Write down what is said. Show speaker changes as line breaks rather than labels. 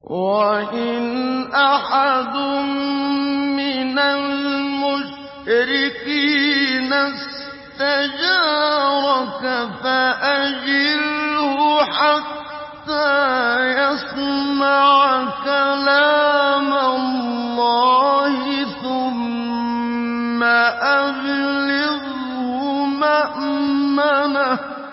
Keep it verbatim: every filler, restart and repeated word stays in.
وَإِنْ أَحَدٌ مِّنَ الْمُشْرِكِينَ اسْتَجَارَكَ فَأَجِرْهُ حَتَّىٰ يَسْمَعَ كَلَامَ اللَّهِ ثُمَّ أَبْلِغْهُ مَأْمَنَهُ